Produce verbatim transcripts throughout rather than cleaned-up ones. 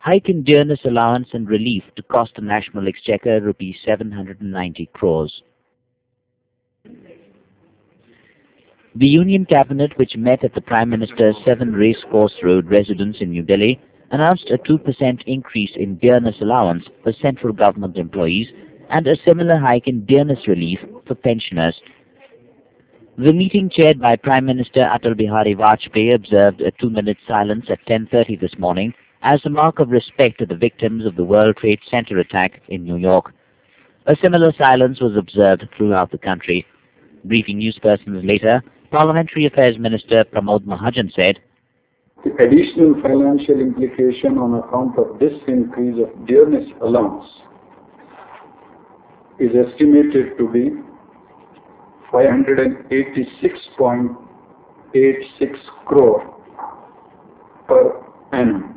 Hike in dearness allowance and relief to cost the national exchequer rupees seven hundred ninety crores. The Union Cabinet, which met at the Prime Minister's Seven Racecourse Road residence in New Delhi, announced a two percent increase in dearness allowance for central government employees and a similar hike in dearness relief for pensioners. The meeting, chaired by Prime Minister Atal Bihari Vajpayee, observed a two-minute silence at ten thirty this morning as a mark of respect to the victims of the World Trade Center attack in New York. A similar silence was observed throughout the country. Briefing newspersons later, Parliamentary Affairs Minister Pramod Mahajan said, "The additional financial implication on account of this increase of dearness allowance is estimated to be five hundred eighty-six point eight six crore per annum.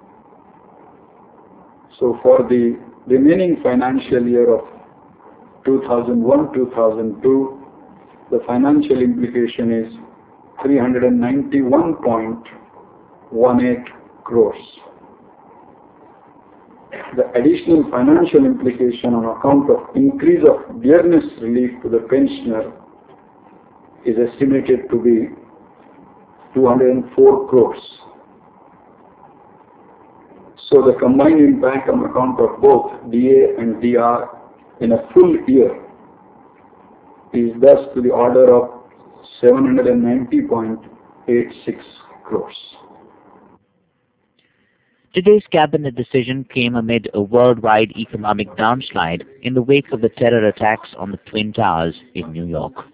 So for the remaining financial year of two thousand one to two thousand two, the financial implication is three hundred ninety-one point one eight crores. The additional financial implication on account of increase of dearness relief to the pensioner is estimated to be two hundred four crores. So the combined impact on account of both D A and D R in a full year is thus to the order of seven hundred ninety point eight six crores. Today's cabinet decision came amid a worldwide economic downslide in the wake of the terror attacks on the Twin Towers in New York.